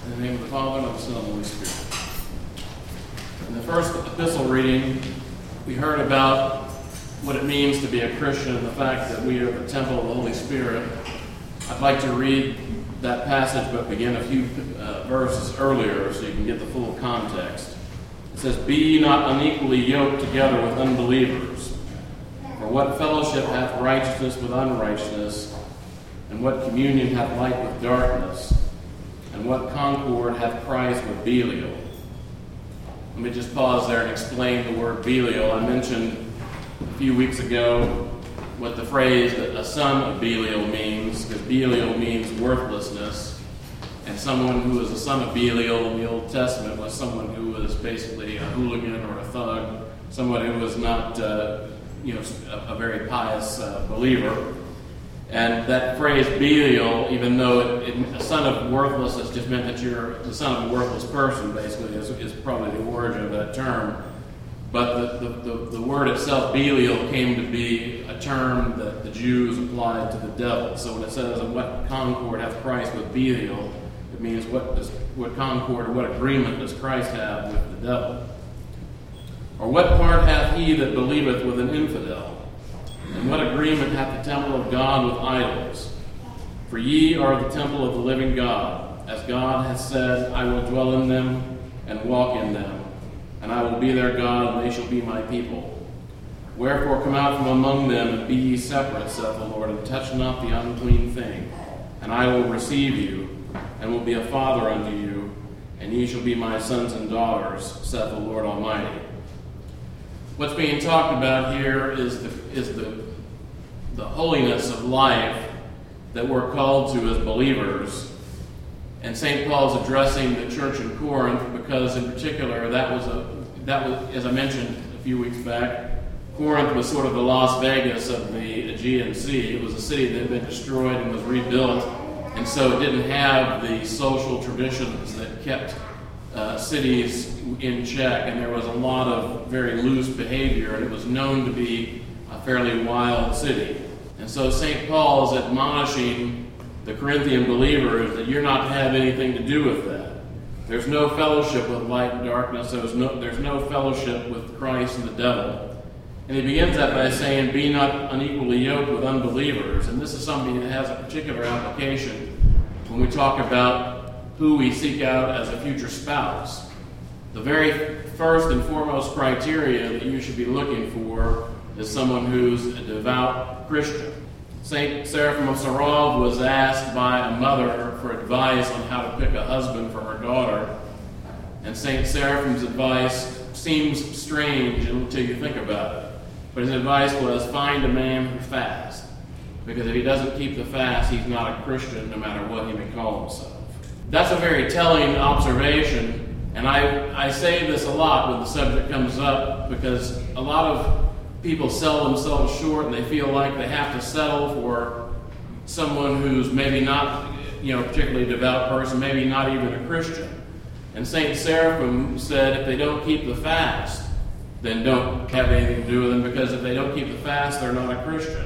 In the name of the Father, and of the Son, and of the Holy Spirit. In the first epistle reading, we heard about what it means to be a Christian and the fact that we are the temple of the Holy Spirit. I'd like to read that passage, but begin a few verses earlier so you can get the full context. It says, "Be ye not unequally yoked together with unbelievers. For what fellowship hath righteousness with unrighteousness? And what communion hath light with darkness? And what concord hath Christ with Belial?" Let me just pause there and explain the word Belial. I mentioned a few weeks ago what the phrase that a son of Belial means, because Belial means worthlessness. And someone who was a son of Belial in the Old Testament was someone who was basically a hooligan or a thug, someone who was not a very pious believer. And that phrase Belial, even though a son of worthlessness just meant that you're the son of a worthless person, basically, is probably the origin of that term. But the word itself, Belial, came to be a term that the Jews applied to the devil. So when it says, "And what concord hath Christ with Belial?" it means what concord or what agreement does Christ have with the devil? "Or what part hath he that believeth with an infidel? And what agreement hath the temple of God with idols? For ye are the temple of the living God. As God hath said, I will dwell in them and walk in them, and I will be their God, and they shall be my people. Wherefore come out from among them, and be ye separate, saith the Lord, and touch not the unclean thing. And I will receive you, and will be a father unto you, and ye shall be my sons and daughters, saith the Lord Almighty." What's being talked about here is the holiness of life that we're called to as believers. And St. Paul's addressing the church in Corinth because, in particular, that was, as I mentioned a few weeks back, Corinth was sort of the Las Vegas of the Aegean Sea. It was a city that had been destroyed and was rebuilt, and so it didn't have the social traditions that kept cities in check, and there was a lot of very loose behavior, and it was known to be a fairly wild city. And so St. Paul is admonishing the Corinthian believers that you're not to have anything to do with that. There's no fellowship with light and darkness. There's no fellowship with Christ and the devil. And he begins that by saying, "Be not unequally yoked with unbelievers." And this is something that has a particular application when we talk about who we seek out as a future spouse. The very first and foremost criteria that you should be looking for is someone who's a devout Christian. St. Seraphim of Sarov was asked by a mother for advice on how to pick a husband for her daughter. And St. Seraphim's advice seems strange until you think about it. But his advice was, find a man who fasts. Because if he doesn't keep the fast, he's not a Christian, no matter what he may call himself. That's a very telling observation, and I say this a lot when the subject comes up, because a lot of people sell themselves short and they feel like they have to settle for someone who's maybe not, particularly a devout person, maybe not even a Christian. And St. Seraphim said if they don't keep the fast, then don't have anything to do with them, because if they don't keep the fast, they're not a Christian.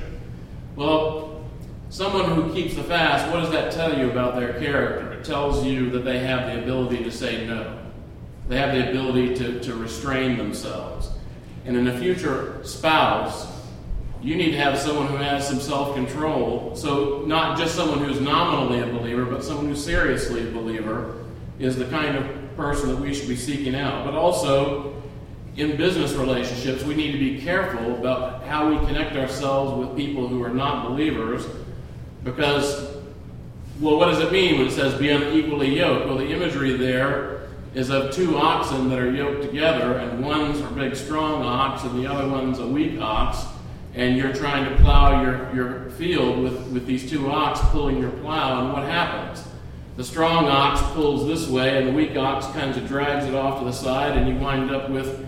Well, someone who keeps the fast, what does that tell you about their character? It tells you that they have the ability to say no. They have the ability to restrain themselves. And in a future spouse, you need to have someone who has some self-control. So not just someone who's nominally a believer, but someone who's seriously a believer is the kind of person that we should be seeking out. But also, in business relationships, we need to be careful about how we connect ourselves with people who are not believers, because, well, what does it mean when it says be unequally yoked? Well, the imagery there is of two oxen that are yoked together, and one's a big strong ox and the other one's a weak ox, and you're trying to plow your field with these two ox pulling your plow, and what happens? The strong ox pulls this way, and the weak ox kind of drags it off to the side, and you wind up with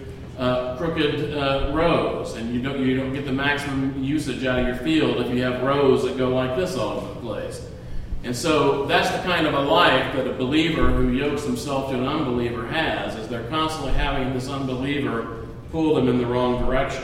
crooked rows, and you don't get the maximum usage out of your field if you have rows that go like this all over the place. And so that's the kind of a life that a believer who yokes himself to an unbeliever has, is they're constantly having this unbeliever pull them in the wrong direction.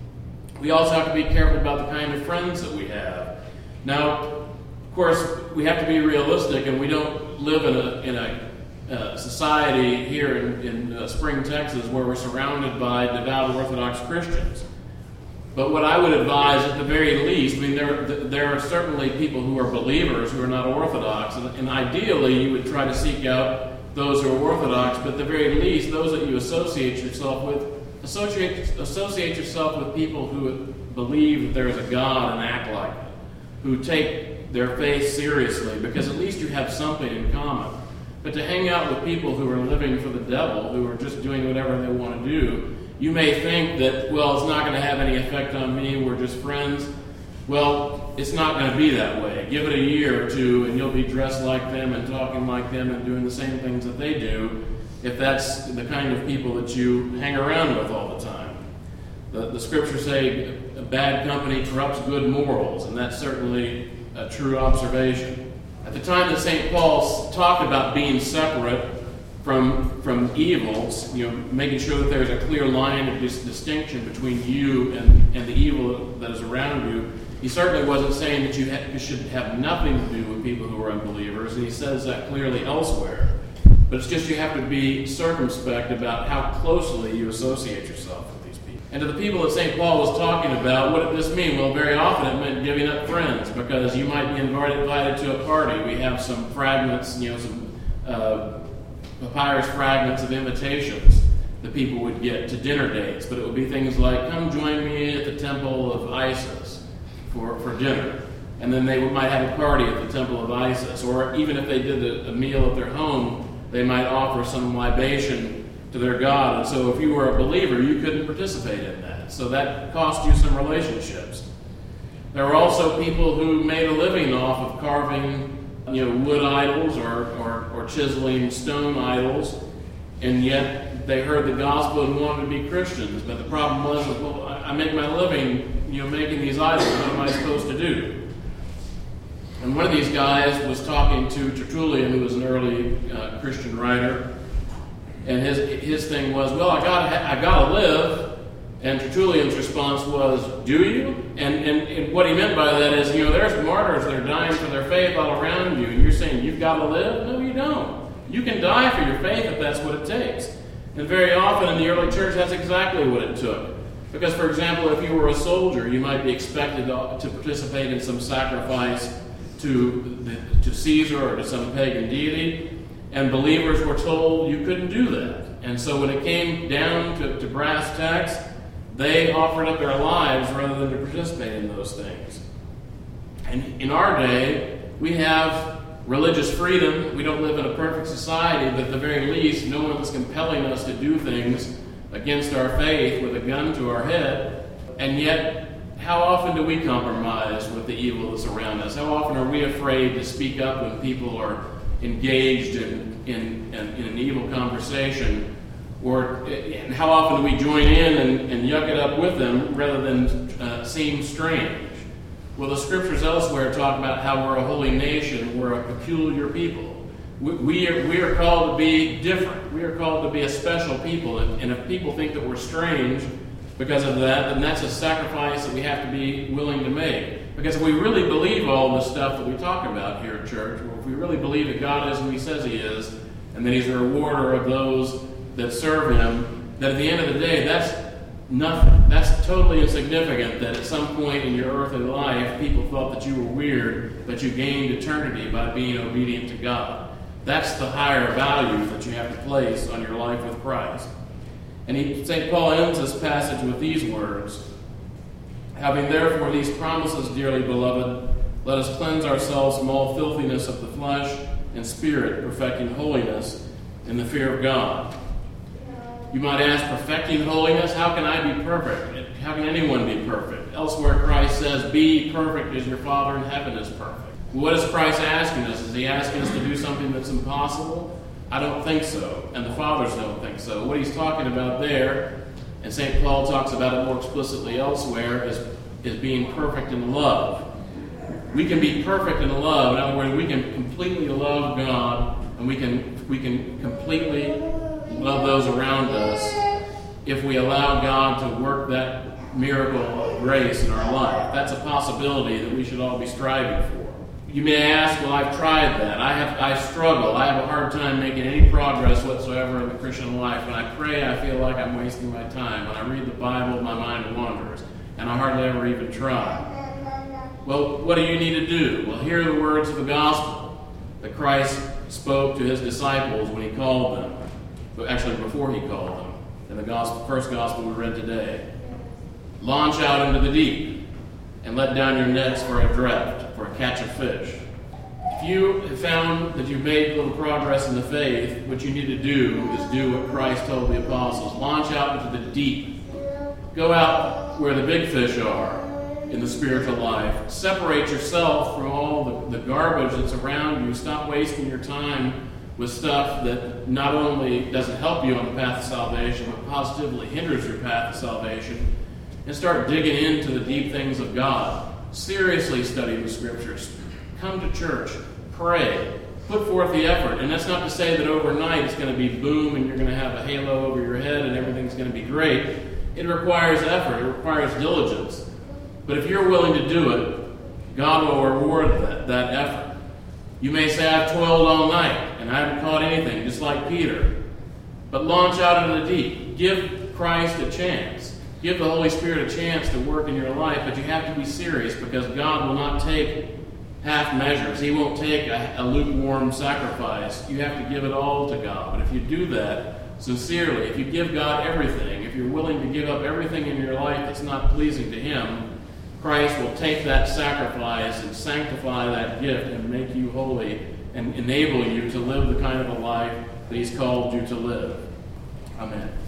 We also have to be careful about the kind of friends that we have. Now, of course, we have to be realistic, and we don't live in a society here in Spring, Texas, where we're surrounded by devout Orthodox Christians. But what I would advise, at the very least, I mean, there are certainly people who are believers who are not Orthodox, and ideally you would try to seek out those who are Orthodox, but at the very least, those that you associate yourself with, associate yourself with people who believe that there is a God and act like it, who take their faith seriously, because at least you have something in common. But to hang out with people who are living for the devil, who are just doing whatever they want to do, you may think that, well, it's not going to have any effect on me, we're just friends. Well, it's not going to be that way. Give it a year or two, and you'll be dressed like them and talking like them and doing the same things that they do, if that's the kind of people that you hang around with all the time. The scriptures say bad company corrupts good morals, and that's certainly a true observation. At the time that St. Paul talked about being separate from evils, making sure that there's a clear line of distinction between you and the evil that is around you, he certainly wasn't saying that you should have nothing to do with people who are unbelievers, and he says that clearly elsewhere. But it's just you have to be circumspect about how closely you associate yourself with these people. And to the people that St. Paul was talking about, what did this mean? Well, very often it meant giving up friends, because you might be invited to a party. We have some fragments, some papyrus fragments of invitations that people would get to dinner dates, but it would be things like, come join me at the temple of Isis for dinner. And then they might have a party at the temple of Isis, or even if they did a meal at their home, they might offer some libation to their god. And so if you were a believer, you couldn't participate in that. So that cost you some relationships. There were also people who made a living off of carving wood idols or chiseling stone idols, and yet they heard the gospel and wanted to be Christians. But the problem was, well, I make my living making these idols. What am I supposed to do? And one of these guys was talking to Tertullian, who was an early Christian writer, and his thing was, well, I gotta live. And Tertullian's response was, do you? And what he meant by that is, there's martyrs that are dying for their faith all around you, and you're saying you've got to live? No, you don't. You can die for your faith if that's what it takes. And very often in the early church, that's exactly what it took. Because, for example, if you were a soldier, you might be expected to participate in some sacrifice to Caesar or to some pagan deity, and believers were told you couldn't do that. And so when it came down to brass tacks, they offered up their lives rather than to participate in those things. And in our day, we have religious freedom. We don't live in a perfect society, but at the very least, no one's compelling us to do things against our faith with a gun to our head. And yet, how often do we compromise with the evil that's around us? How often are we afraid to speak up when people are engaged in an evil conversation? And how often do we join in and yuck it up with them rather than seem strange? Well, the scriptures elsewhere talk about how we're a holy nation, we're a peculiar people. We are called to be different. We are called to be a special people. And if people think that we're strange because of that, then that's a sacrifice that we have to be willing to make. Because if we really believe all the stuff that we talk about here at church, or if we really believe that God is who He says He is, and that He's a rewarder of those that serve Him, that at the end of the day, that's nothing. That's totally insignificant that at some point in your earthly life, people thought that you were weird, but you gained eternity by being obedient to God. That's the higher value that you have to place on your life with Christ. And St. Paul ends this passage with these words, having therefore these promises, dearly beloved, let us cleanse ourselves from all filthiness of the flesh and spirit, perfecting holiness in the fear of God. You might ask, perfecting holiness? How can I be perfect? How can anyone be perfect? Elsewhere, Christ says, be perfect as your Father in heaven is perfect. What is Christ asking us? Is He asking us to do something that's impossible? I don't think so, and the fathers don't think so. What He's talking about there, and St. Paul talks about it more explicitly elsewhere, is being perfect in love. We can be perfect in love. In other words, we can completely love God, and we can completely love those around us if we allow God to work that miracle of grace in our life. That's a possibility that we should all be striving for. You may ask, well, I've tried that. I struggle. I have a hard time making any progress whatsoever in the Christian life. When I pray, I feel like I'm wasting my time. When I read the Bible, my mind wanders, and I hardly ever even try. Well, what do you need to do? Well, hear the words of the gospel that Christ spoke to his disciples when he called them. Actually, before he called them. In the first gospel we read today. Launch out into the deep and let down your nets for a draught, for a catch of fish. If you have found that you've made little progress in the faith, what you need to do is do what Christ told the apostles. Launch out into the deep. Go out where the big fish are in the spiritual life. Separate yourself from all the garbage that's around you. Stop wasting your time with stuff that not only doesn't help you on the path of salvation, but positively hinders your path of salvation. And start digging into the deep things of God. Seriously study the Scriptures. Come to church. Pray. Put forth the effort. And that's not to say that overnight it's going to be boom and you're going to have a halo over your head and everything's going to be great. It requires effort. It requires diligence. But if you're willing to do it, God will reward that effort. You may say, I've toiled all night and I haven't caught anything, just like Peter. But launch out into the deep. Give Christ a chance. Give the Holy Spirit a chance to work in your life, but you have to be serious because God will not take half measures. He won't take a lukewarm sacrifice. You have to give it all to God. But if you do that sincerely, if you give God everything, if you're willing to give up everything in your life that's not pleasing to Him, Christ will take that sacrifice and sanctify that gift and make you holy and enable you to live the kind of a life that He's called you to live. Amen.